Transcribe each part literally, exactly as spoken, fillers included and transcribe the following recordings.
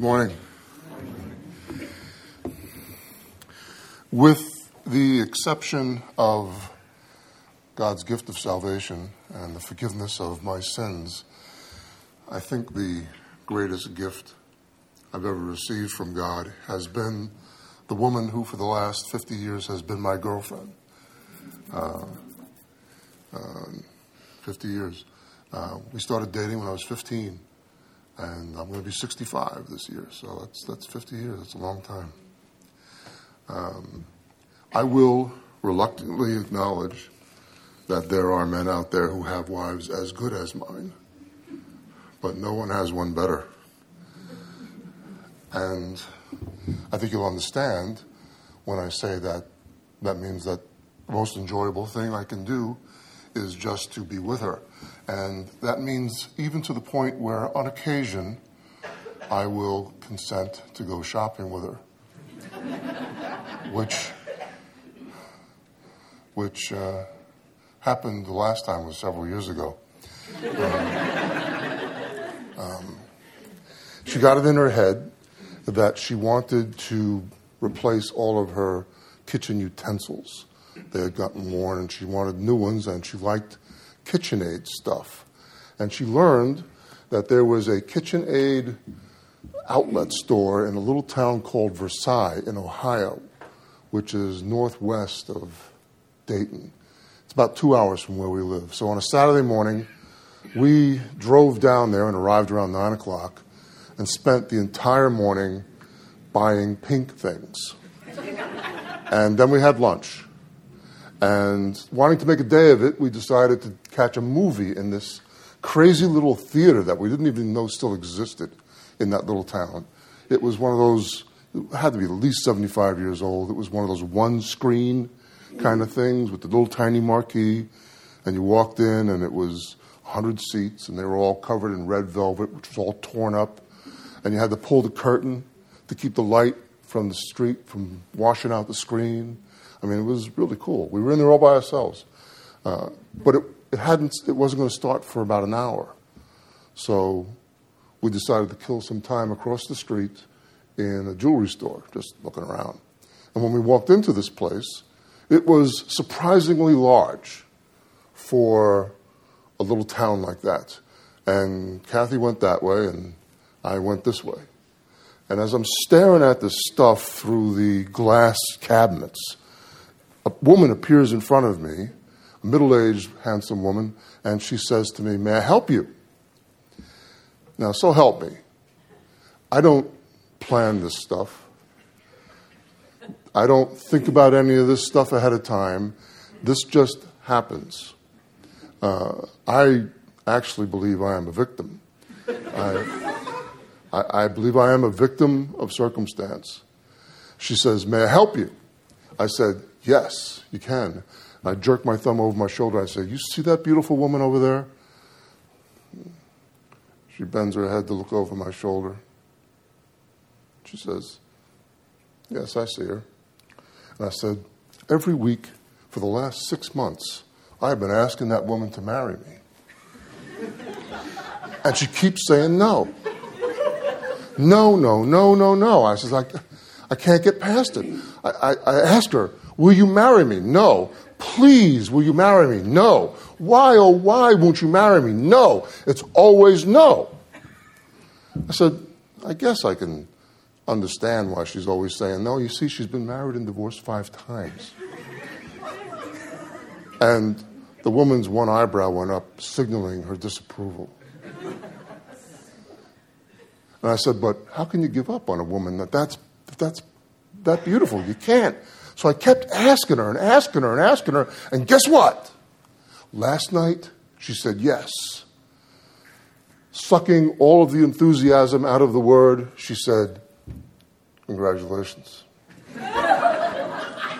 morning. With the exception of God's gift of salvation and the forgiveness of my sins, I think the greatest gift I've ever received from God has been the woman who for the last fifty years has been my girlfriend. Uh, uh, fifty years. Uh, we started dating when I was fifteen, and I'm going to be sixty-five this year, so that's that's fifty years. That's a long time. Um, I will reluctantly acknowledge that there are men out there who have wives as good as mine, but no one has one better. And I think you'll understand when I say that that means that the most enjoyable thing I can do is just to be with her. And that means even to the point where on occasion I will consent to go shopping with her, which which uh, happened the last time was several years ago. Um, um, she got it in her head that she wanted to replace all of her kitchen utensils. They had gotten worn, and she wanted new ones, and she liked KitchenAid stuff. And she learned that there was a KitchenAid outlet store in a little town called Versailles in Ohio, which is northwest of Dayton. It's about two hours from where we live. So on a Saturday morning, we drove down there and arrived around nine o'clock and spent the entire morning buying pink things. And then we had lunch. And wanting to make a day of it, we decided to catch a movie in this crazy little theater that we didn't even know still existed in that little town. It was one of those, it had to be at least seventy-five years old. It was one of those one-screen kind of things with the little tiny marquee. And you walked in, and it was one hundred seats, and they were all covered in red velvet, which was all torn up. And you had to pull the curtain to keep the light from the street from washing out the screen. I mean, it was really cool. We were in there all by ourselves. Uh, but it, it hadn't. It wasn't going to start for about an hour. So we decided to kill some time across the street in a jewelry store, just looking around. And when we walked into this place, it was surprisingly large for a little town like that. And Kathy went that way, and I went this way. And as I'm staring at this stuff through the glass cabinets, a woman appears in front of me, a middle-aged, handsome woman, and she says to me, "May I help you?" Now, so help me. I don't plan this stuff. I don't think about any of this stuff ahead of time. This just happens. Uh, I actually believe I am a victim. I, I, I believe I am a victim of circumstance. She says, "May I help you?" I said, "Yes, you can." And I jerked my thumb over my shoulder. I said, "You see that beautiful woman over there?" She bends her head to look over my shoulder. She says, "Yes, I see her." And I said, "Every week for the last six months, I've been asking that woman to marry me. And she keeps saying no. No, no, no, no, no." I says, I, I can't get past it. I, I, I asked her, "Will you marry me?" "No." "Please, will you marry me?" "No." "Why, oh, why won't you marry me?" "No." It's always no. I said, "I guess I can understand why she's always saying no. You see, she's been married and divorced five times. And the woman's one eyebrow went up, signaling her disapproval. And I said, "But how can you give up on a woman that that's, that's that beautiful? You can't." So I kept asking her and asking her and asking her, and guess what? Last night, she said yes. Sucking all of the enthusiasm out of the word, she said, "Congratulations." I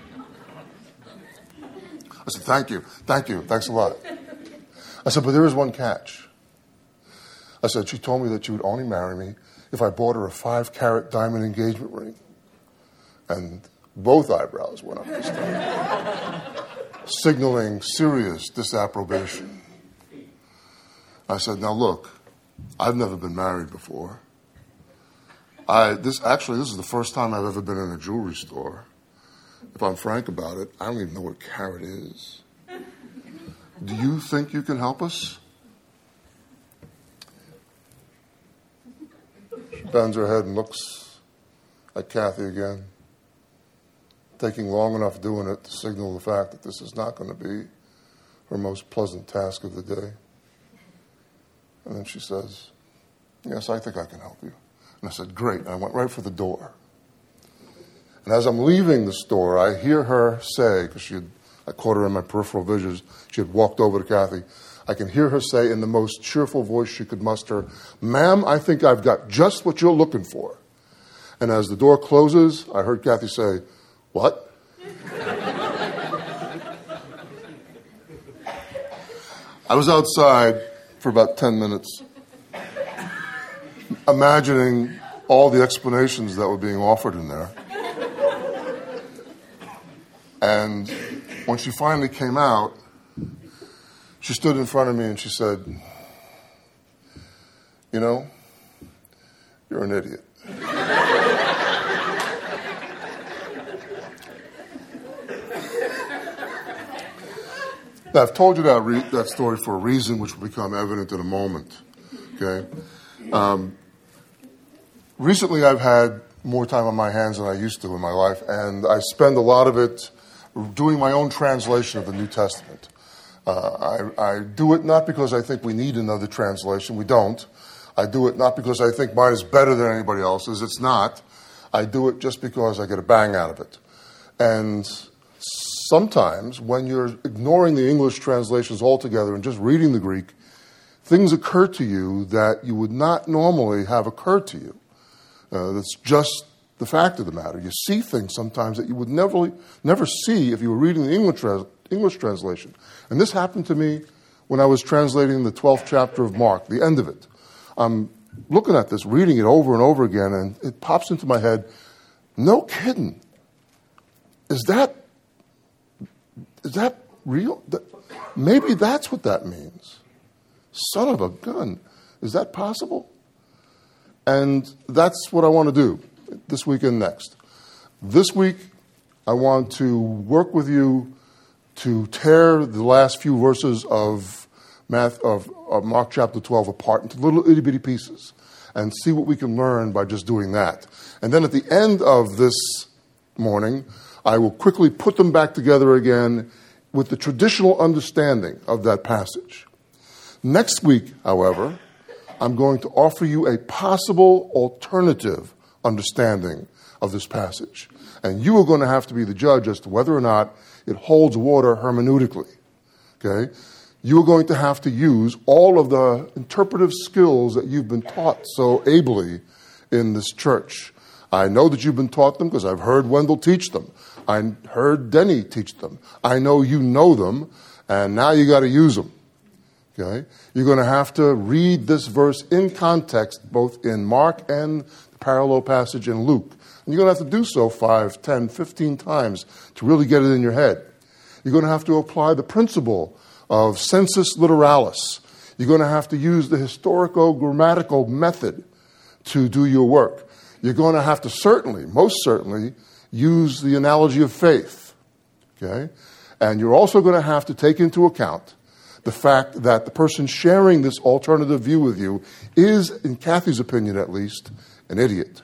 said, "Thank you, thank you, thanks a lot." I said, "But there is one catch." I said, "She told me that she would only marry me if I bought her a five-carat diamond engagement ring." And both eyebrows went up this time, signaling serious disapprobation. I said, "Now look, I've never been married before. I this actually this is the first time I've ever been in a jewelry store. If I'm frank about it, I don't even know what a carat is. Do you think you can help us? She bends her head and looks at Kathy again, taking long enough doing it to signal the fact that this is not going to be her most pleasant task of the day. And then she says, yes, I think I can help you. And I said, great. And I went right for the door. And as I'm leaving the store, I hear her say, because she had, I caught her in my peripheral visions, she had walked over to Kathy. I can hear her say in the most cheerful voice she could muster, ma'am, I think I've got just what you're looking for. And as the door closes, I heard Kathy say, what? I was outside for about ten minutes, imagining all the explanations that were being offered in there. And when she finally came out, she stood in front of me and she said, you know, you're an idiot. Now, I've told you that re- that story for a reason, which will become evident in a moment. Okay. Um, recently, I've had more time on my hands than I used to in my life, and I spend a lot of it doing my own translation of the New Testament. Uh, I, I do it not because I think we need another translation. We don't. I do it not because I think mine is better than anybody else's. It's not. I do it just because I get a bang out of it. And sometimes when you're ignoring the English translations altogether and just reading the Greek, things occur to you that you would not normally have occurred to you. Uh, that's just the fact of the matter. You see things sometimes that you would never, never see if you were reading the English, English translation. And this happened to me when I was translating the twelfth chapter of Mark, the end of it. I'm looking at this, reading it over and over again, and it pops into my head, no kidding. Is that, is that real? That, maybe that's what that means. Son of a gun. Is that possible? And that's what I want to do this week and next. This week, I want to work with you to tear the last few verses of, Math, of, of Mark chapter twelve apart into little itty-bitty pieces and see what we can learn by just doing that. And then at the end of this morning, I will quickly put them back together again with the traditional understanding of that passage. Next week, however, I'm going to offer you a possible alternative understanding of this passage. And you are going to have to be the judge as to whether or not it holds water hermeneutically. Okay? You are going to have to use all of the interpretive skills that you've been taught so ably in this church. I know that you've been taught them because I've heard Wendell teach them. I heard Denny teach them. I know you know them, and now you got to use them. Okay? You're going to have to read this verse in context, both in Mark and the parallel passage in Luke. And you're going to have to do so five, ten, fifteen times to really get it in your head. You're going to have to apply the principle of sensus literalis. You're going to have to use the historico-grammatical method to do your work. You're going to have to certainly, most certainly, use the analogy of faith. Okay? And you're also going to have to take into account the fact that the person sharing this alternative view with you is, in Kathy's opinion at least, an idiot.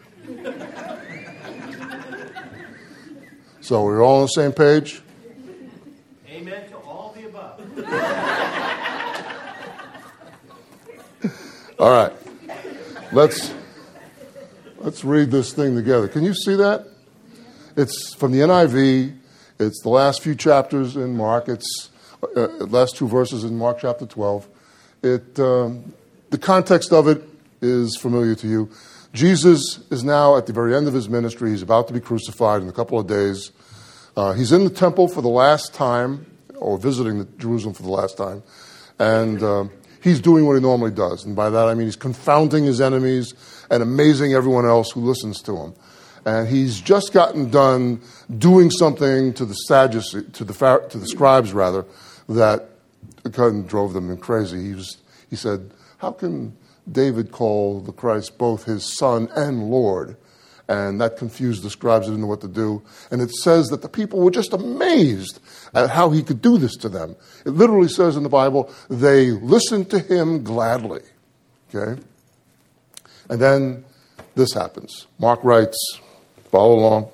So we're all on the same page? Amen to all the above. All right. Let's let's read this thing together. Can you see that? It's from the N I V. It's the last few chapters in Mark. It's uh, last two verses in Mark chapter twelve. It um, the context of it is familiar to you. Jesus is now at the very end of his ministry. He's about to be crucified in a couple of days. Uh, he's in the temple for the last time, or visiting the Jerusalem for the last time, and uh, he's doing what he normally does. And by that I mean he's confounding his enemies and amazing everyone else who listens to him. And he's just gotten done doing something to the Sadducees, to the to the scribes rather, that kind of drove them crazy. He was, he said, "How can David called the Christ both his son and Lord. And that confused the scribes. They didn't know what to do. And it says that the people were just amazed at how he could do this to them. It literally says in the Bible, they listened to him gladly. Okay? And then this happens. Mark writes, follow along.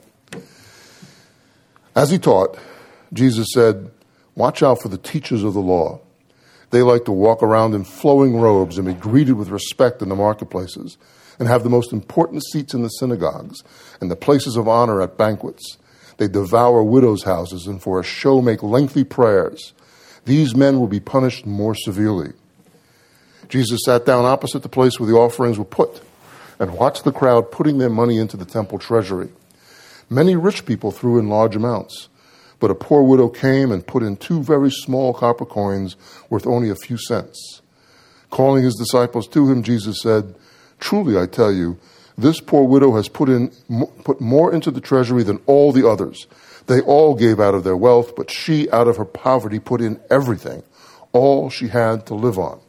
As he taught, Jesus said, watch out for the teachers of the law. They like to walk around in flowing robes and be greeted with respect in the marketplaces, and have the most important seats in the synagogues and the places of honor at banquets. They devour widows' houses and for a show make lengthy prayers. These men will be punished more severely. Jesus sat down opposite the place where the offerings were put and watched the crowd putting their money into the temple treasury. Many rich people threw in large amounts, but a poor widow came and put in two very small copper coins worth only a few cents. Calling his disciples to him, Jesus said, truly, I tell you, this poor widow has put in put more into the treasury than all the others. They all gave out of their wealth, but she, out of her poverty, put in everything, all she had to live on.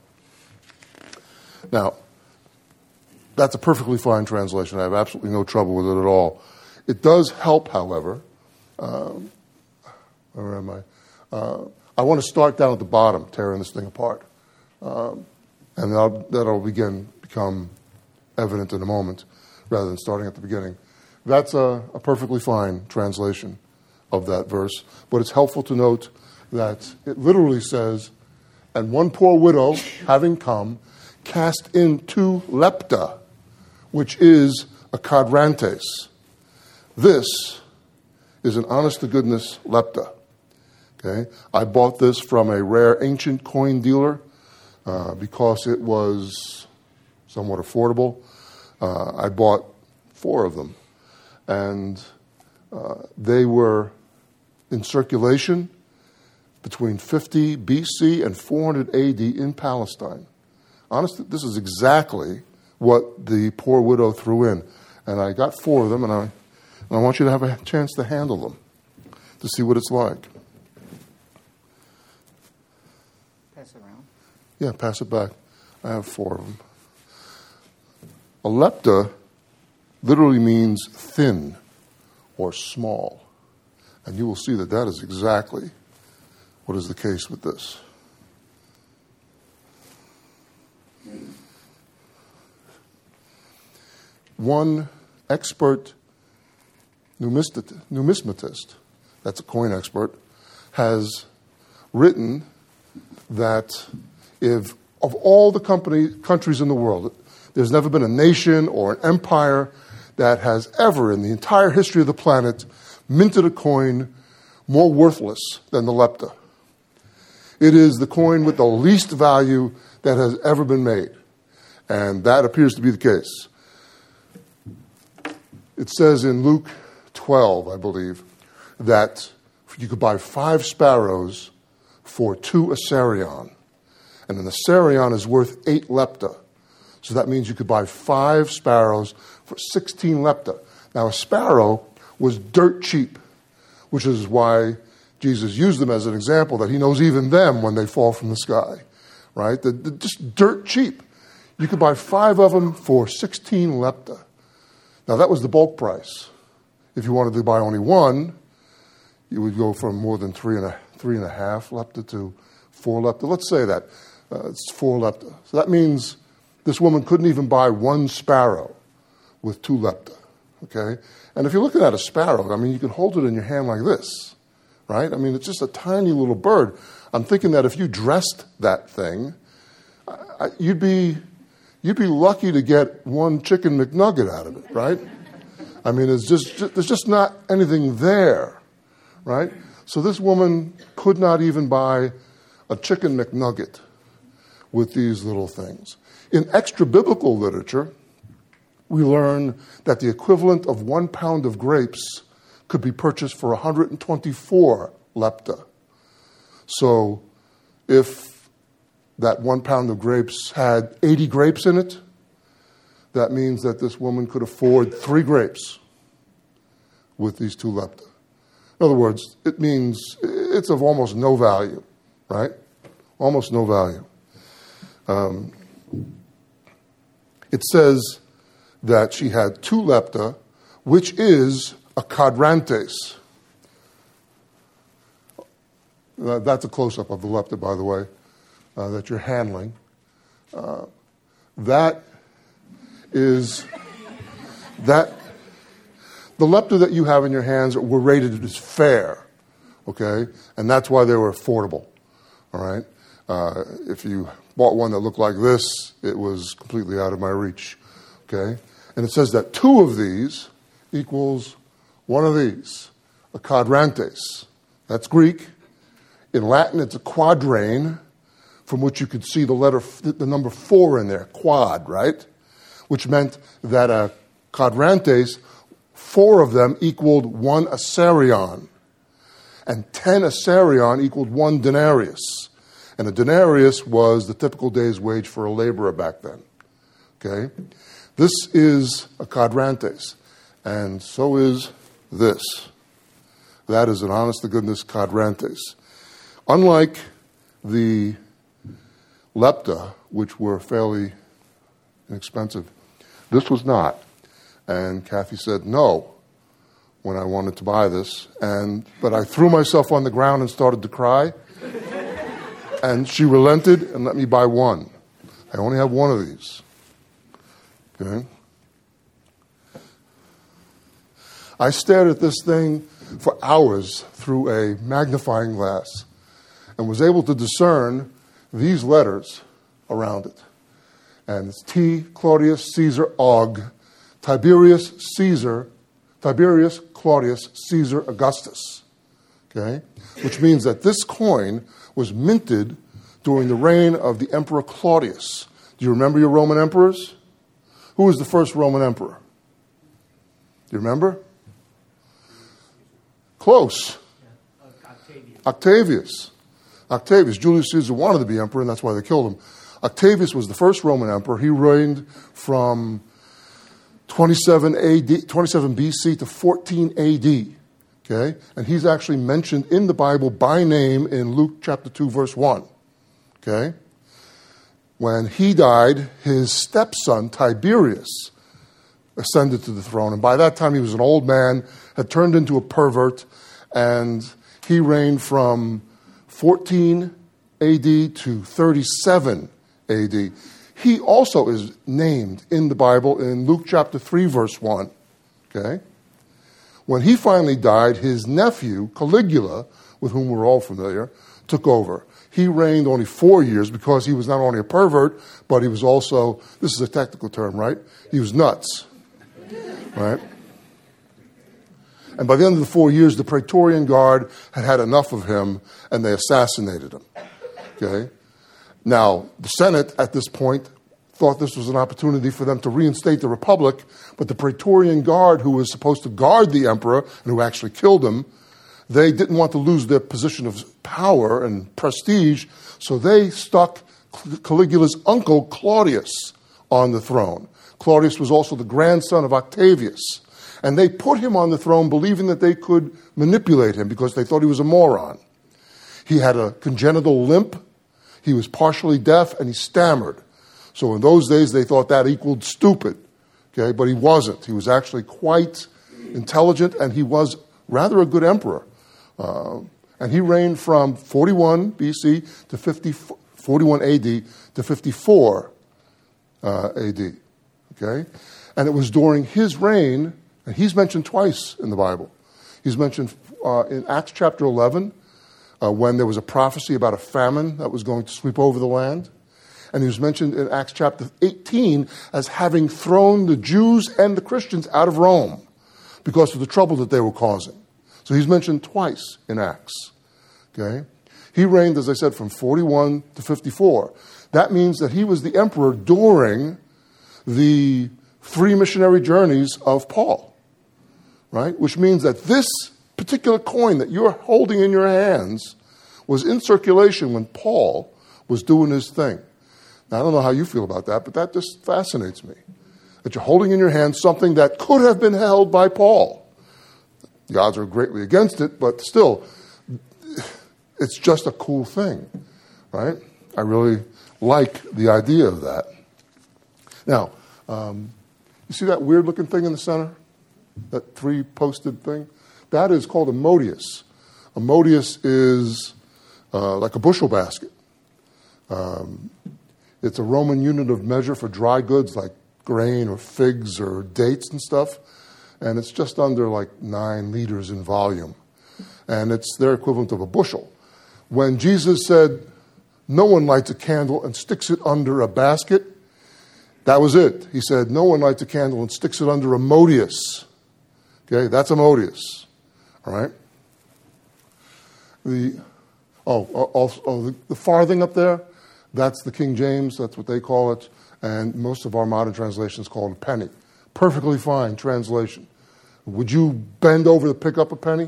Now, that's a perfectly fine translation. I have absolutely no trouble with it at all. It does help, however. Um, where am I? Uh, I want to start down at the bottom, tearing this thing apart. Um, and that'll, that'll begin become evident in a moment, rather than starting at the beginning. That's a, a perfectly fine translation of that verse, but it's helpful to note that it literally says, and one poor widow, having come, cast in two lepta, which is a quadrantes. This is an honest-to-goodness lepta. Okay, I bought this from a rare ancient coin dealer uh, because it was somewhat affordable. Uh, I bought four of them, and uh, they were in circulation between fifty B C and four hundred A D in Palestine. Honestly, this is exactly what the poor widow threw in. And I got four of them, and I, and I want you to have a chance to handle them, to see what it's like. Pass it around. Yeah, pass it back. I have four of them. A lepta literally means thin or small. And you will see that that is exactly what is the case with this. One expert numismatist, that's a coin expert, has written that if of all the company, countries in the world, there's never been a nation or an empire that has ever, in the entire history of the planet, minted a coin more worthless than the lepta. It is the coin with the least value that has ever been made. And that appears to be the case. It says in Luke twelve, I believe, that you could buy five sparrows for two assarion. And an assarion is worth eight lepta. So that means you could buy five sparrows for sixteen lepta. Now, a sparrow was dirt cheap, which is why Jesus used them as an example, that he knows even them when they fall from the sky, right? They're, they're just dirt cheap. You could buy five of them for sixteen lepta. Now, that was the bulk price. If you wanted to buy only one, you would go from more than three and a, three and a half lepta to four lepta. Let's say that. Uh, it's four lepta. So that means this woman couldn't even buy one sparrow with two lepta, okay? And if you're looking at a sparrow, I mean, you can hold it in your hand like this, right? I mean, it's just a tiny little bird. I'm thinking that if you dressed that thing, I, you'd be you'd be lucky to get one chicken McNugget out of it, right? I mean, it's just, just there's just not anything there, right? So this woman could not even buy a chicken McNugget with these little things. In extra-biblical literature, we learn that the equivalent of one pound of grapes could be purchased for one hundred twenty-four lepta. So if that one pound of grapes had eighty grapes in it, that means that this woman could afford three grapes with these two lepta. In other words, it means it's of almost no value, right? Almost no value. Um, it says that she had two lepta, which is a quadrantes. Uh, that's a close-up of the lepta, by the way, uh, that you're handling. Uh, that is, that, the lepta that you have in your hands were rated as fair, okay? And that's why they were affordable, all right? Uh, if you bought one that looked like this, it was completely out of my reach, okay? And it says that two of these equals one of these, a quadrantes. That's Greek. In Latin, it's a quadrane, from which you could see the letter, the number four in there, quad, right? Which meant that a quadrantes, four of them equaled one asarion, and ten asarion equaled one denarius. And a denarius was the typical day's wage for a laborer back then. Okay? This is a quadrantes, and so is this. That is an honest-to-goodness quadrantes. Unlike the lepta, which were fairly inexpensive, this was not. And Kathy said no when I wanted to buy this. And but I threw myself on the ground and started to cry. And she relented and let me buy one. I only have one of these. Okay. I stared at this thing for hours through a magnifying glass and was able to discern these letters around it. And it's T, Claudius, Caesar, Og, Tiberius, Caesar, Tiberius, Claudius, Caesar, Augustus. Okay? Which means that this coin was minted during the reign of the Emperor Claudius. Do you remember your Roman emperors? Who was the first Roman emperor? Do you remember? Close. Octavius. Octavius. Octavius. Julius Caesar wanted to be emperor, and that's why they killed him. Octavius was the first Roman emperor. He reigned from twenty-seven A D, twenty-seven B C to fourteen A D. Okay? And he's actually mentioned in the Bible by name in Luke chapter two, verse one. Okay? When he died, his stepson, Tiberius, ascended to the throne. And by that time, he was an old man, had turned into a pervert, and he reigned from fourteen A D to thirty-seven A D. He also is named in the Bible in Luke chapter three, verse one. Okay? When he finally died, his nephew, Caligula, with whom we're all familiar, took over. He reigned only four years because he was not only a pervert, but he was also, this is a technical term, right? He was nuts. Right? And by the end of the four years, the Praetorian Guard had had enough of him, and they assassinated him. Okay? Now, the Senate at this point thought this was an opportunity for them to reinstate the Republic, but the Praetorian Guard, who was supposed to guard the emperor and who actually killed him, they didn't want to lose their position of power and prestige, so they stuck Caligula's uncle, Claudius, on the throne. Claudius was also the grandson of Octavius. And they put him on the throne believing that they could manipulate him because they thought he was a moron. He had a congenital limp, he was partially deaf, and he stammered. So in those days, they thought that equaled stupid. Okay, but he wasn't. He was actually quite intelligent, and he was rather a good emperor. Uh, and he reigned from forty-one B C to fifty, forty-one A D to fifty-four uh, A D. Okay? And it was during his reign, and he's mentioned twice in the Bible. He's mentioned uh, in Acts chapter eleven, uh, when there was a prophecy about a famine that was going to sweep over the land. And he was mentioned in Acts chapter eighteen as having thrown the Jews and the Christians out of Rome because of the trouble that they were causing. So he's mentioned twice in Acts. Okay? He reigned, as I said, from forty-one to fifty-four. That means that he was the emperor during the three missionary journeys of Paul. Right? Which means that this particular coin that you're holding in your hands was in circulation when Paul was doing his thing. Now, I don't know how you feel about that, but that just fascinates me. That you're holding in your hand something that could have been held by Paul. The odds are greatly against it, but still, it's just a cool thing, right? I really like the idea of that. Now, Um, you see that weird-looking thing in the center? That three-posted thing? That is called a modius. A modius is uh, like a bushel basket. Um, it's a Roman unit of measure for dry goods like grain or figs or dates and stuff. And it's just under like nine liters in volume. And it's their equivalent of a bushel. When Jesus said, no one lights a candle and sticks it under a basket, that was it. He said, no one lights a candle and sticks it under a modius. Okay, that's a modius. All right? The, oh, also, oh, the, the farthing up there, that's the King James, that's what they call it. And most of our modern translations call it a penny. Perfectly fine translation. Would you bend over to pick up a penny?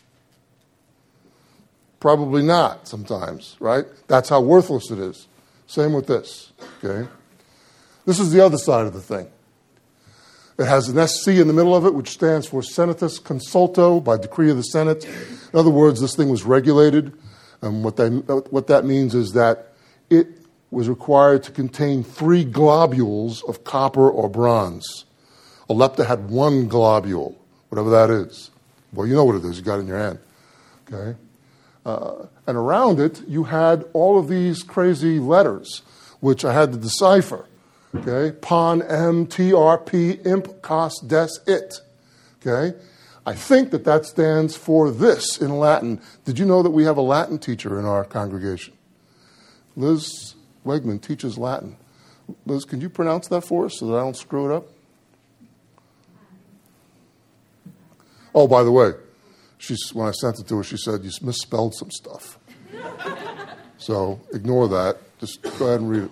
Probably not sometimes, right? That's how worthless it is. Same with this, okay? This is the other side of the thing. It has an S C in the middle of it, which stands for Senatus Consulto, by decree of the Senate. In other words, this thing was regulated. And what, they, what that means is that it was required to contain three globules of copper or bronze. A lepta had one globule, whatever that is. Well, you know what it is. You got it in your hand, okay? Uh, and around it, you had all of these crazy letters, which I had to decipher. Okay, pon, m, t, r, p, imp, cos, des, it. Okay, I think that that stands for this in Latin. Did you know that we have a Latin teacher in our congregation? Liz Wegman teaches Latin. Liz, can you pronounce that for us so that I don't screw it up? Oh, by the way, she's, when I sent it to her, she said, you misspelled some stuff. So ignore that. Just go ahead and read it.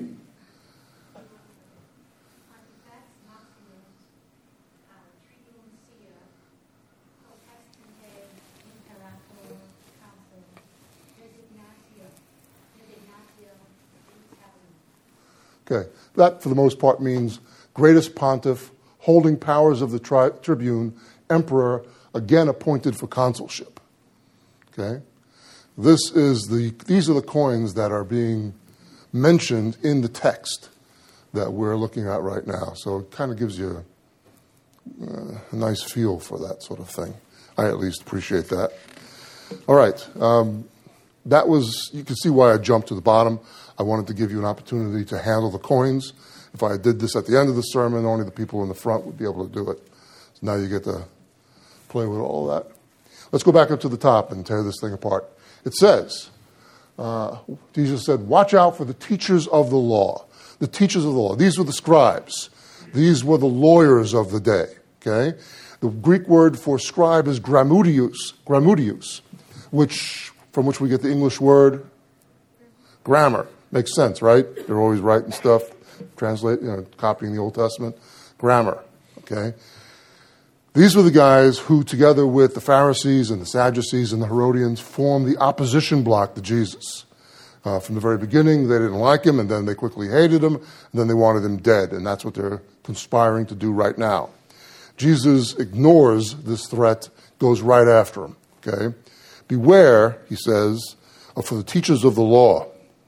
Okay, that for the most part means greatest pontiff, holding powers of the tri- tribune, emperor, again appointed for consulship. Okay, this is the these are the coins that are being mentioned in the text that we're looking at right now. So it kind of gives you a, a nice feel for that sort of thing. I at least appreciate that. All right, um, that was, you can see why I jumped to the bottom. I wanted to give you an opportunity to handle the coins. If I did this at the end of the sermon, only the people in the front would be able to do it. So now you get to play with all that. Let's go back up to the top and tear this thing apart. It says, uh, Jesus said, watch out for the teachers of the law. The teachers of the law. These were the scribes. These were the lawyers of the day. Okay? The Greek word for scribe is grammatius, grammatius, which, from which we get the English word grammar. Makes sense, right? They're always writing stuff, translate, you know, copying the Old Testament. Grammar, okay? These were the guys who, together with the Pharisees and the Sadducees and the Herodians, formed the opposition bloc to Jesus. Uh, from the very beginning, they didn't like him, and then they quickly hated him, and then they wanted him dead, and that's what they're conspiring to do right now. Jesus ignores this threat, goes right after him, okay? Beware, he says, for the teachers of the law.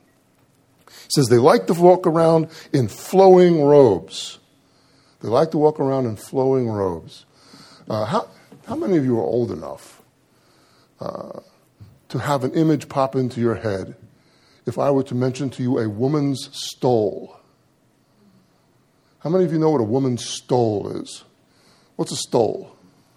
He says they like to walk around in flowing robes. They like to walk around in flowing robes. Uh, how, how many of you are old enough uh, to have an image pop into your head if I were to mention to you a woman's stole? How many of you know what a woman's stole is? What's a stole?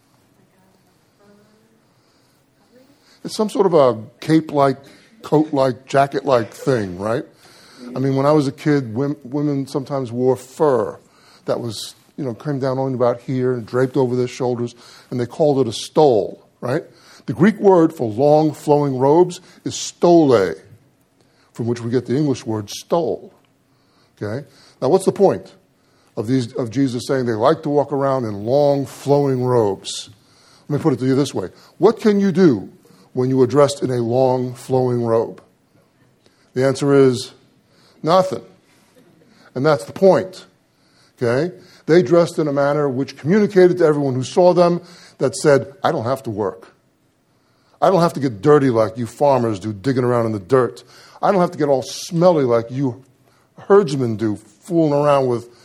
It's some sort of a cape-like, coat-like, jacket-like thing, right? I mean, when I was a kid, women sometimes wore fur that was, you know, came down only about here and draped over their shoulders, and they called it a stole, right? The Greek word for long flowing robes is stole, from which we get the English word stole. Okay? Now, what's the point of these of Jesus saying they like to walk around in long flowing robes? Let me put it to you this way. What can you do when you are dressed in a long flowing robe? The answer is nothing. And that's the point. Okay? They dressed in a manner which communicated to everyone who saw them that said, I don't have to work. I don't have to get dirty like you farmers do, digging around in the dirt. I don't have to get all smelly like you herdsmen do, fooling around with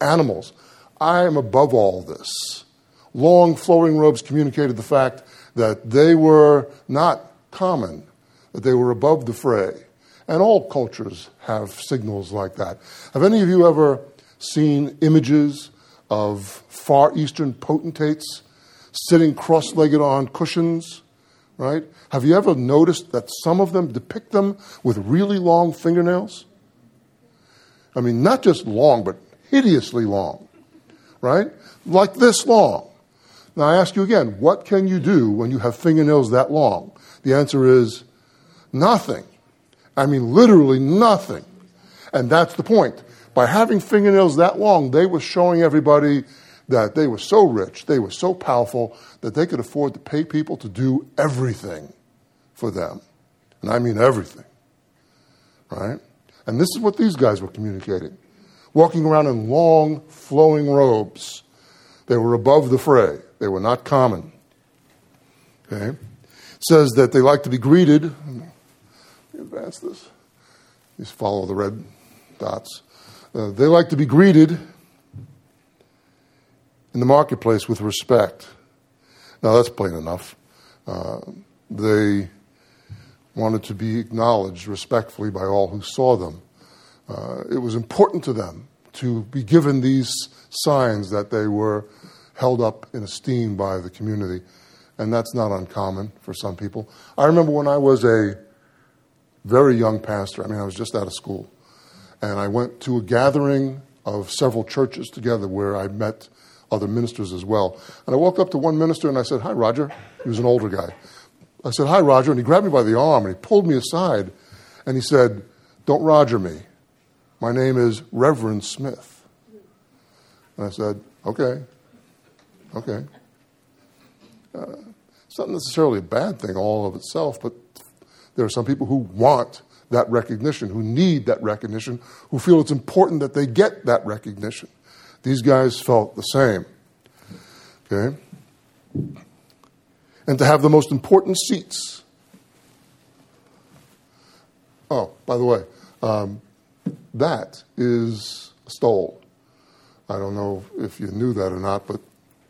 animals. I am above all this. Long flowing robes communicated the fact that they were not common, that they were above the fray. And all cultures have signals like that. Have any of you ever seen images of Far Eastern potentates sitting cross-legged on cushions, right? Have you ever noticed that some of them depict them with really long fingernails? I mean, not just long, but hideously long, right? Like this long. Now, I ask you again, what can you do when you have fingernails that long? The answer is nothing. I mean, literally nothing. And that's the point. By having fingernails that long, they were showing everybody that they were so rich, they were so powerful, that they could afford to pay people to do everything for them. And I mean everything. Right? And this is what these guys were communicating. Walking around in long, flowing robes. They were above the fray. They were not common. Okay? It says that they like to be greeted. Let me advance this. Just follow the red dots. Uh, they like to be greeted in the marketplace with respect. Now, that's plain enough. Uh, they wanted to be acknowledged respectfully by all who saw them. Uh, it was important to them to be given these signs that they were held up in esteem by the community. And that's not uncommon for some people. I remember when I was a very young pastor, I mean, I was just out of school, and I went to a gathering of several churches together where I met other ministers as well. And I walked up to one minister and I said, "Hi, Roger." He was an older guy. I said, "Hi, Roger." And he grabbed me by the arm and he pulled me aside and he said, "Don't Roger me. My name is Reverend Smith." And I said, "Okay, okay." Uh, it's not necessarily a bad thing all of itself, but there are some people who want that recognition, who need that recognition, who feel it's important that they get that recognition. These guys felt the same. Okay? And to have the most important seats. Oh, by the way, um, that is a stole. I don't know if you knew that or not, but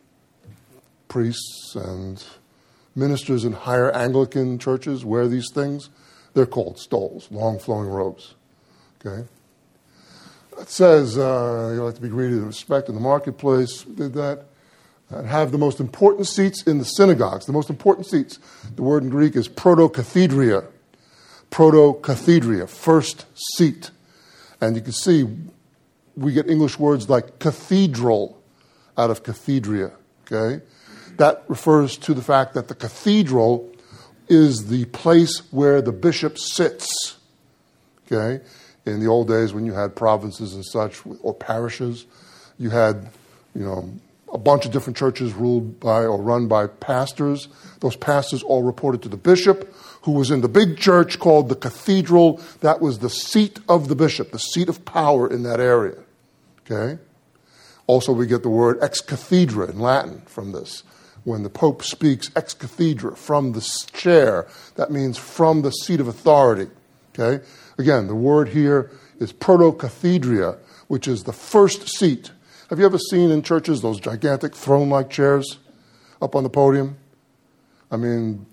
priests and ministers in higher Anglican churches wear these things. They're called stoles, long flowing robes. Okay? It says uh, you like to be greeted with respect in the marketplace. Did that. And have the most important seats in the synagogues. The most important seats. The word in Greek is protokathedria. Protokathedria, first seat. And you can see we get English words like cathedral out of cathedria. Okay? That refers to the fact that the cathedral is the place where the bishop sits. Okay? In the old days when you had provinces and such, or parishes, you had, you know, a bunch of different churches ruled by or run by pastors. Those pastors all reported to the bishop, who was in the big church called the cathedral. That was the seat of the bishop, the seat of power in that area. Okay? Also, we get the word ex cathedra in Latin from this. When the Pope speaks ex cathedra, from the chair, that means from the seat of authority. Okay? Again, the word here is protokathedria, which is the first seat. Have you ever seen in churches those gigantic throne-like chairs up on the podium? I mean,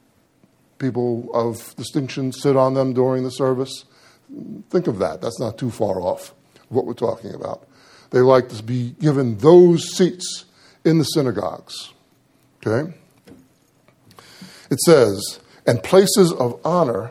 people of distinction sit on them during the service. Think of that. That's not too far off what we're talking about. They like to be given those seats in the synagogues. Okay? It says, and places of honor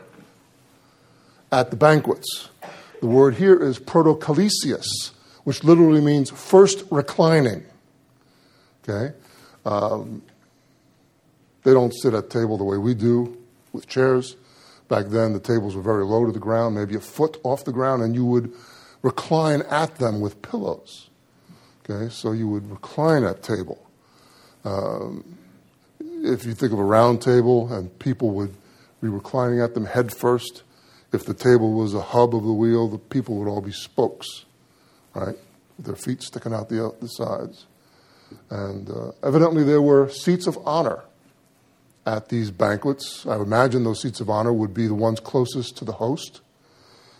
at the banquets. The word here is protokalesius, which literally means first reclining. Okay? Um, they don't sit at table the way we do with chairs. Back then, the tables were very low to the ground, maybe a foot off the ground, and you would recline at them with pillows. Okay? So you would recline at table. Um, if you think of a round table and people would be reclining at them head first, if the table was a hub of the wheel, the people would all be spokes, right? With their feet sticking out the, the sides. And uh, evidently there were seats of honor at these banquets. I would imagine those seats of honor would be the ones closest to the host.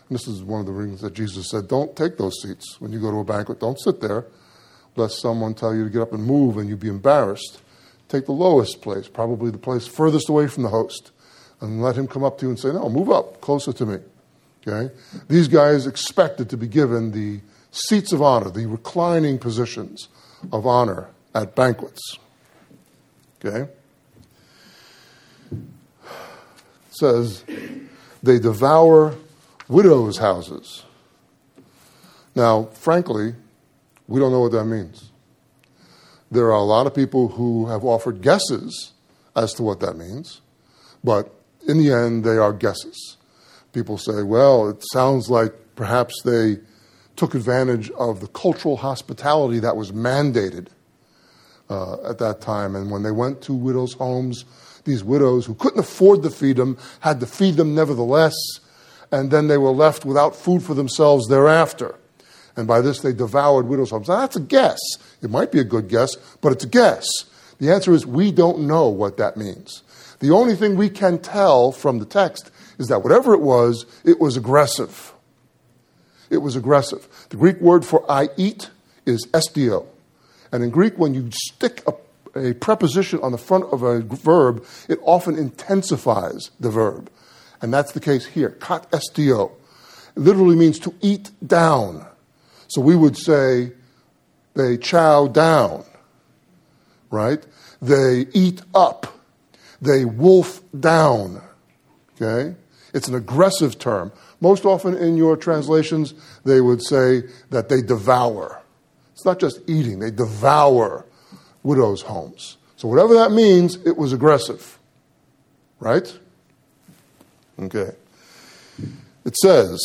And this is one of the reasons that Jesus said, don't take those seats when you go to a banquet. Don't sit there, lest someone tell you to get up and move and you'd be embarrassed. Take the lowest place, probably the place furthest away from the host, and let him come up to you and say, no, move up, closer to me. Okay? These guys expected to be given the seats of honor, the reclining positions of honor at banquets. Okay? It says, they devour widows' houses. Now, frankly, we don't know what that means. There are a lot of people who have offered guesses as to what that means, but in the end, they are guesses. People say, well, it sounds like perhaps they took advantage of the cultural hospitality that was mandated uh, at that time. And when they went to widows' homes, these widows who couldn't afford to feed them had to feed them nevertheless, and then they were left without food for themselves thereafter. And by this, they devoured widows' homes. Now, that's a guess. It might be a good guess, but it's a guess. The answer is we don't know what that means. The only thing we can tell from the text is that whatever it was, it was aggressive. It was aggressive. The Greek word for I eat is estio. And in Greek, when you stick a, a preposition on the front of a verb, it often intensifies the verb. And that's the case here. Kat estio. It literally means to eat down. So we would say they chow down, right? They eat up. They wolf down, okay? It's an aggressive term. Most often in your translations, they would say that they devour. It's not just eating. They devour widows' homes. So whatever that means, it was aggressive, right? Okay. It says,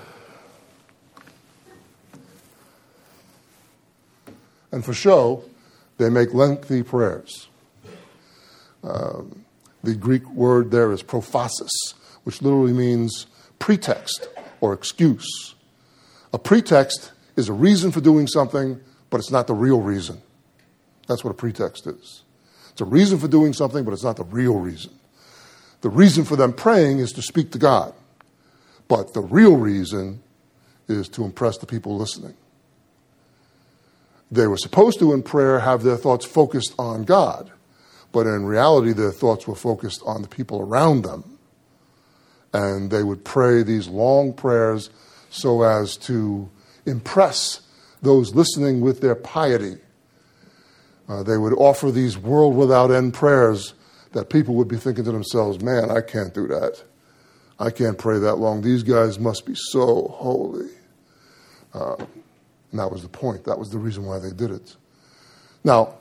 and for show, they make lengthy prayers. Um, the Greek word there is prophasis, which literally means pretext or excuse. A pretext is a reason for doing something, but it's not the real reason. That's what a pretext is. It's a reason for doing something, but it's not the real reason. The reason for them praying is to speak to God, but the real reason is to impress the people listening. They were supposed to, in prayer, have their thoughts focused on God, but in reality, their thoughts were focused on the people around them. And they would pray these long prayers so as to impress those listening with their piety. Uh, they would offer these world without end prayers that people would be thinking to themselves, man, I can't do that. I can't pray that long. These guys must be so holy. Uh, and that was the point. That was the reason why they did it. Now,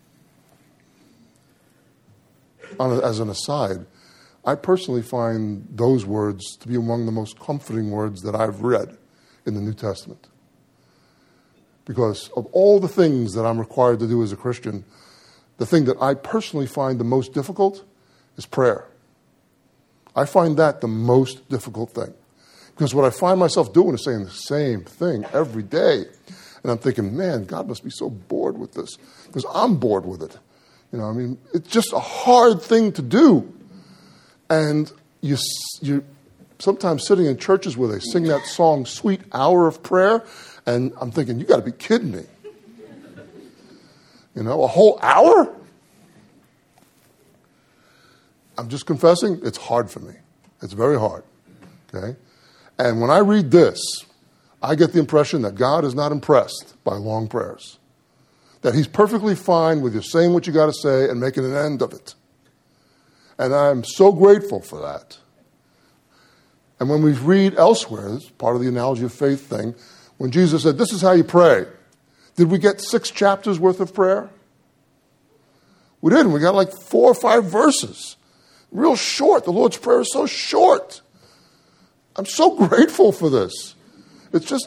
on a, as an aside, I personally find those words to be among the most comforting words that I've read in the New Testament. Because of all the things that I'm required to do as a Christian, the thing that I personally find the most difficult is prayer. I find that the most difficult thing. Because what I find myself doing is saying the same thing every day. And I'm thinking, man, God must be so bored with this. Because I'm bored with it. You know, I mean, it's just a hard thing to do. And you, you're sometimes sitting in churches where they sing that song, Sweet Hour of Prayer, and I'm thinking, you got to be kidding me. You know, a whole hour? I'm just confessing, it's hard for me. It's very hard, okay? And when I read this, I get the impression that God is not impressed by long prayers. That he's perfectly fine with you saying what you got to say and making an end of it. And I'm so grateful for that. And when we read elsewhere, this is part of the analogy of faith thing, when Jesus said, this is how you pray, did we get six chapters worth of prayer? We didn't. We got like four or five verses. Real short. The Lord's Prayer is so short. I'm so grateful for this. It's just,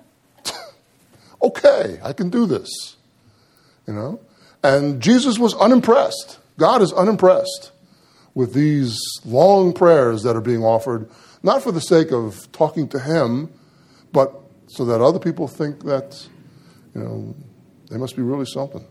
okay, I can do this. You know? And Jesus was unimpressed. God is unimpressed with these long prayers that are being offered, not for the sake of talking to him, but so that other people think that, you know, they must be really something.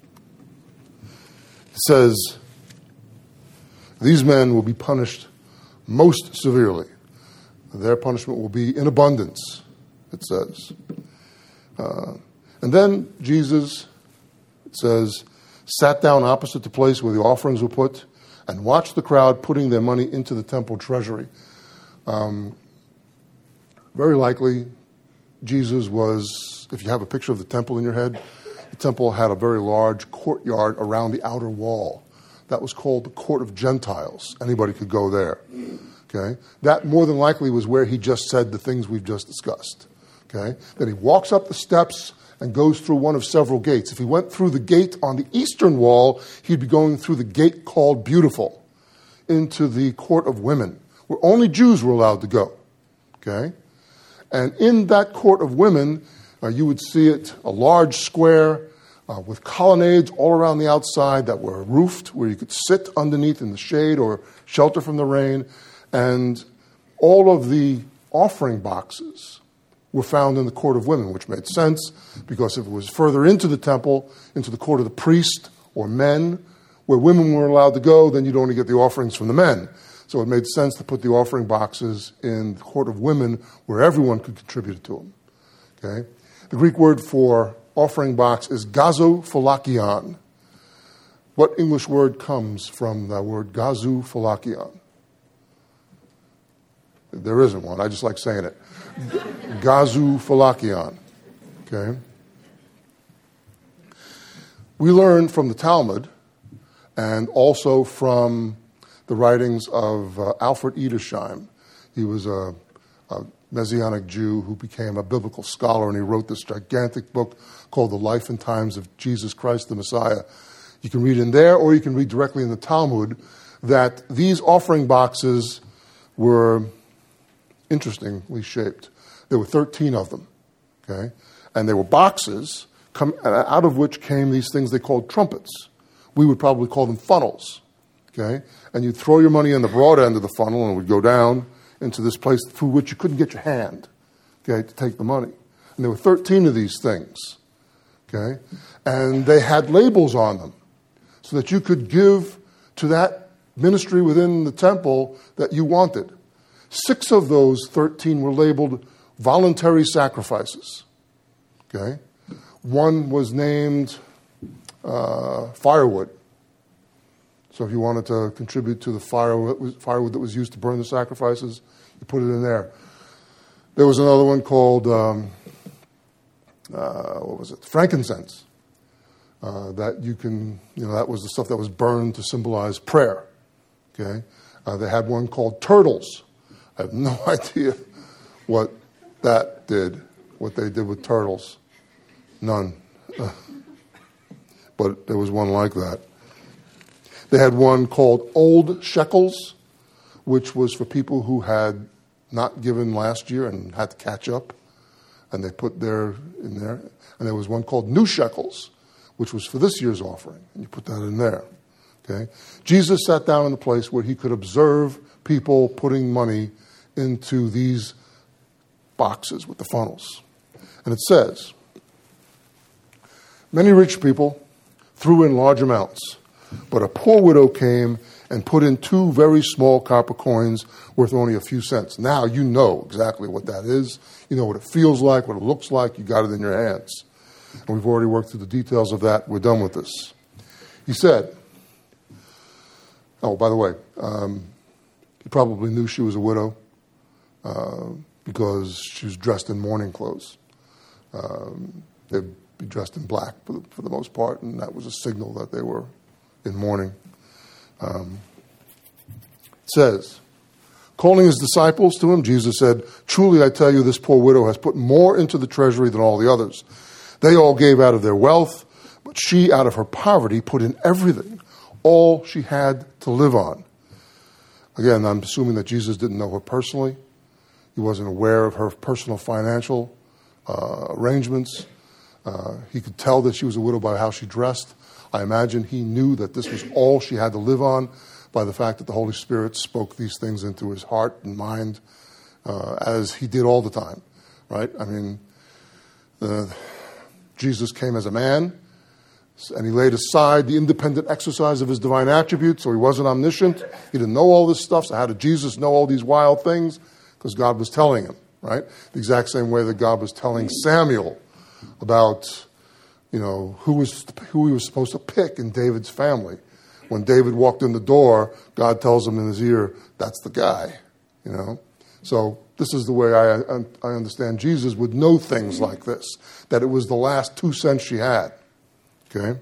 It says, these men will be punished most severely. Their punishment will be in abundance, it says. Uh, and then Jesus, it says, sat down opposite the place where the offerings were put and watched the crowd putting their money into the temple treasury. Um, very likely, Jesus was, if you have a picture of the temple in your head, the temple had a very large courtyard around the outer wall. That was called the Court of Gentiles. Anybody could go there. Okay? That more than likely was where he just said the things we've just discussed. Okay? Then he walks up the steps and goes through one of several gates. If he went through the gate on the eastern wall, he'd be going through the gate called Beautiful into the Court of Women, where only Jews were allowed to go. Okay? And in that Court of Women, uh, you would see it, a large square uh, with colonnades all around the outside that were roofed, where you could sit underneath in the shade or shelter from the rain. And all of the offering boxes were found in the Court of Women, which made sense because if it was further into the temple, into the court of the priest or men, where women were allowed to go, then you'd only get the offerings from the men. So it made sense to put the offering boxes in the Court of Women where everyone could contribute to them. Okay? The Greek word for offering box is gazophalakion. What English word comes from that word gazophalakion? There isn't one. I just like saying it. Gazophalakion. Okay? We learn from the Talmud and also from the writings of uh, Alfred Edersheim. He was a, a Messianic Jew who became a biblical scholar, and he wrote this gigantic book called The Life and Times of Jesus Christ the Messiah. You can read in there, or you can read directly in the Talmud, that these offering boxes were interestingly shaped. There were thirteen of them, okay? And they were boxes come, out of which came these things they called trumpets. We would probably call them funnels, okay? And you'd throw your money in the broad end of the funnel and it would go down into this place through which you couldn't get your hand, okay, to take the money. And there were thirteen of these things, okay? And they had labels on them so that you could give to that ministry within the temple that you wanted. Six of those thirteen were labeled voluntary sacrifices. Okay? One was named uh, firewood. So if you wanted to contribute to the firewood, firewood that was used to burn the sacrifices, you put it in there. There was another one called, um, uh, what was it? Frankincense. Uh, that you can, you know, that was the stuff that was burned to symbolize prayer. Okay? Uh, they had one called turtles. I have no idea what that did, what they did with turtles. None. Uh, but there was one like that. They had one called old shekels, which was for people who had not given last year and had to catch up. And they put their in there. And there was one called new shekels, which was for this year's offering. And you put that in there. Okay? Jesus sat down in the place where he could observe people putting money into these boxes with the funnels. And it says, many rich people threw in large amounts, but a poor widow came and put in two very small copper coins worth only a few cents. Now you know exactly what that is. You know what it feels like, what it looks like. You got it in your hands. And we've already worked through the details of that. We're done with this. He said, oh, by the way, um, he probably knew she was a widow. Uh, because she was dressed in mourning clothes. Um, they'd be dressed in black for the, for the most part, and that was a signal that they were in mourning. Um, it says, calling his disciples to him, Jesus said, truly I tell you, this poor widow has put more into the treasury than all the others. They all gave out of their wealth, but she out of her poverty put in everything, all she had to live on. Again, I'm assuming that Jesus didn't know her personally. He wasn't aware of her personal financial uh, arrangements. Uh, he could tell that she was a widow by how she dressed. I imagine he knew that this was all she had to live on by the fact that the Holy Spirit spoke these things into his heart and mind uh, as he did all the time, right? I mean, uh, Jesus came as a man. And he laid aside the independent exercise of his divine attributes, so he wasn't omniscient. He didn't know all this stuff, so how did Jesus know all these wild things? Because God was telling him, right? The exact same way that God was telling Samuel about, you know, who was who he was supposed to pick in David's family. When David walked in the door, God tells him in his ear, that's the guy, you know. So this is the way I, I understand Jesus would know things like this, that it was the last two cents she had. Okay?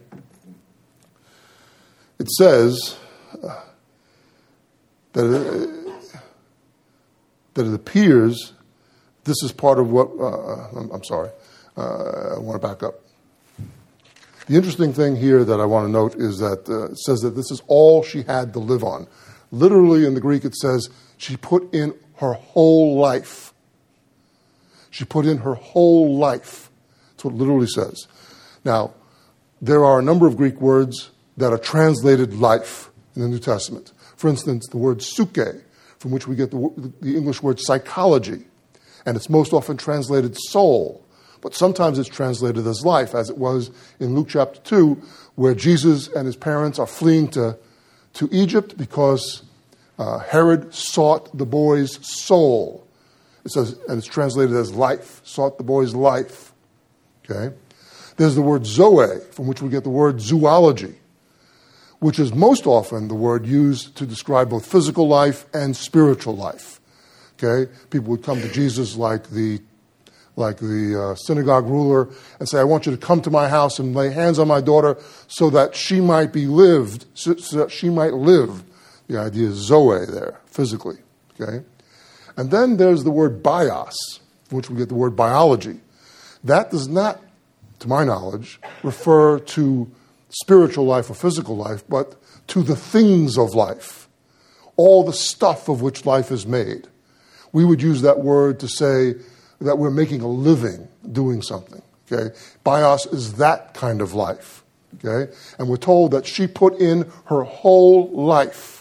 It says uh, that, it, that it appears, this is part of what, uh, I'm, I'm sorry, uh, I want to back up. The interesting thing here that I want to note is that uh, it says that this is all she had to live on. Literally in the Greek it says she put in her whole life. She put in her whole life. That's what it literally says. Now, there are a number of Greek words that are translated life in the New Testament. For instance, the word psyche, from which we get the, the English word psychology. And it's most often translated soul. But sometimes it's translated as life, as it was in Luke chapter two, where Jesus and his parents are fleeing to, to Egypt because uh, Herod sought the boy's soul. It says, and it's translated as life, sought the boy's life. Okay? There's the word zoe, from which we get the word zoology, which is most often the word used to describe both physical life and spiritual life. Okay? People would come to Jesus like the like the uh, synagogue ruler and say, I want you to come to my house and lay hands on my daughter so that she might be lived, so, so that she might live. The idea is zoe there, physically. Okay? And then there's the word bios, from which we get the word biology. That does not, to my knowledge, refer to spiritual life or physical life, but to the things of life, all the stuff of which life is made. We would use that word to say that we're making a living doing something. Okay? Bios is that kind of life. Okay? And we're told that she put in her whole life.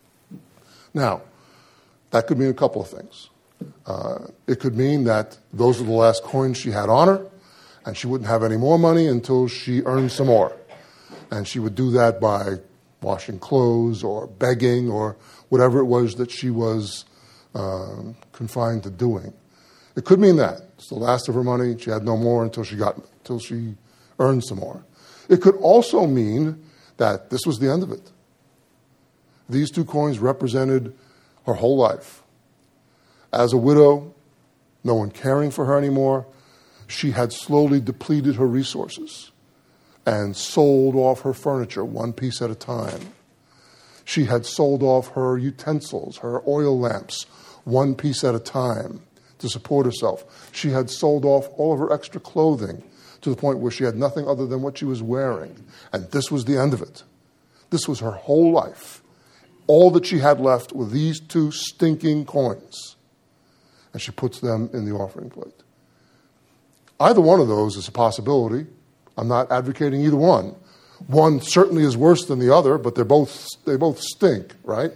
Now, that could mean a couple of things. Uh, it could mean that those are the last coins she had on her, and she wouldn't have any more money until she earned some more. And she would do that by washing clothes or begging or whatever it was that she was uh, confined to doing. It could mean that. It's the last of her money. She had no more until she got until she earned some more. It could also mean that this was the end of it. These two coins represented her whole life. As a widow, no one caring for her anymore, she had slowly depleted her resources and sold off her furniture one piece at a time. She had sold off her utensils, her oil lamps, one piece at a time to support herself. She had sold off all of her extra clothing to the point where she had nothing other than what she was wearing. And this was the end of it. This was her whole life. All that she had left were these two stinking coins. And she puts them in the offering plate. Either one of those is a possibility. I'm not advocating either one. One certainly is worse than the other, but they're both they both stink, right?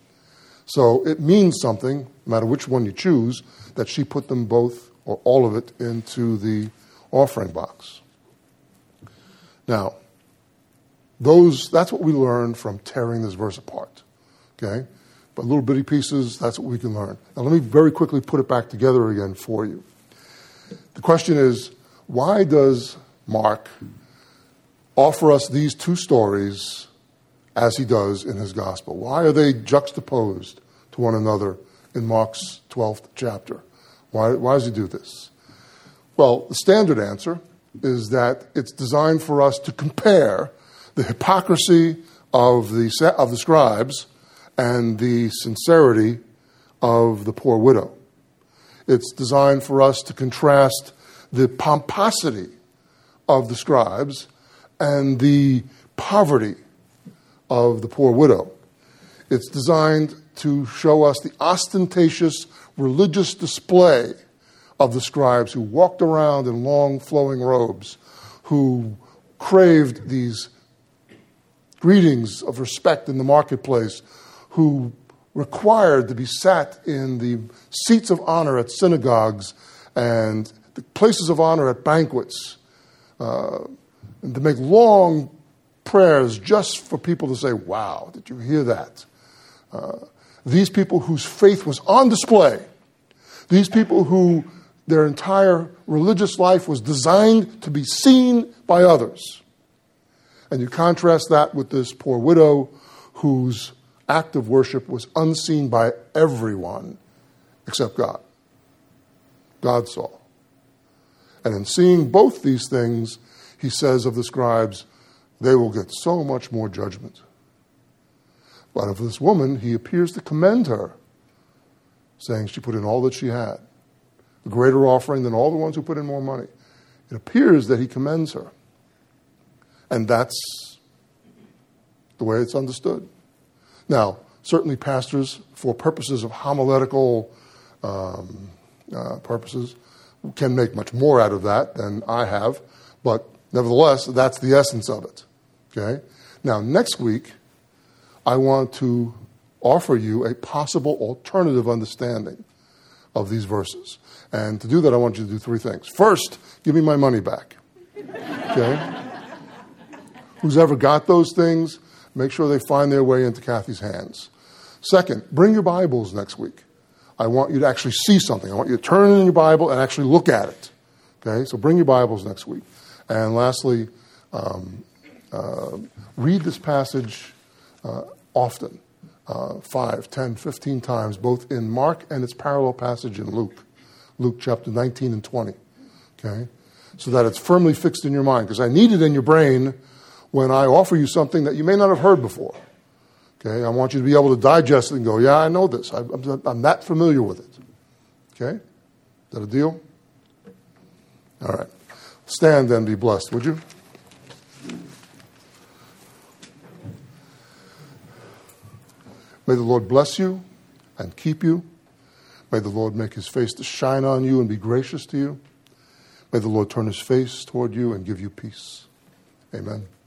So it means something, no matter which one you choose, that she put them both, or all of it, into the offering box. Now, those that's what we learn from tearing this verse apart. Okay? But little bitty pieces, that's what we can learn. Now let me very quickly put it back together again for you. The question is, why does Mark offer us these two stories as he does in his gospel? Why are they juxtaposed to one another in Mark's twelfth chapter? Why, why does he do this? Well, the standard answer is that it's designed for us to compare the hypocrisy of the, of the scribes and the sincerity of the poor widow. It's designed for us to contrast the pomposity of the scribes and the poverty of the poor widow. It's designed to show us the ostentatious religious display of the scribes who walked around in long flowing robes, who craved these greetings of respect in the marketplace, who required to be sat in the seats of honor at synagogues and the places of honor at banquets, uh, and to make long prayers just for people to say, wow, did you hear that? Uh, these people whose faith was on display, these people who their entire religious life was designed to be seen by others. And you contrast that with this poor widow whose act of worship was unseen by everyone except God. God saw. And in seeing both these things, he says of the scribes, they will get so much more judgment. But of this woman, he appears to commend her, saying she put in all that she had, a greater offering than all the ones who put in more money. It appears that he commends her. And that's the way it's understood. Now, certainly pastors, for purposes of homiletical um, uh, purposes, can make much more out of that than I have. But nevertheless, that's the essence of it. Okay? Now, next week, I want to offer you a possible alternative understanding of these verses. And to do that, I want you to do three things. First, give me my money back. Okay? Who's ever got those things, make sure they find their way into Kathy's hands. Second, bring your Bibles next week. I want you to actually see something. I want you to turn in your Bible and actually look at it. Okay? So bring your Bibles next week. And lastly, um, uh, read this passage uh, often. Uh, five, ten, fifteen times, both in Mark and its parallel passage in Luke. Luke chapter nineteen and twenty. Okay? So that it's firmly fixed in your mind. Because I need it in your brain when I offer you something that you may not have heard before. Okay, I want you to be able to digest it and go, yeah, I know this. I, I'm, I'm that familiar with it. Okay? Is that a deal? All right. Stand and be blessed, would you? May the Lord bless you and keep you. May the Lord make his face to shine on you and be gracious to you. May the Lord turn his face toward you and give you peace. Amen.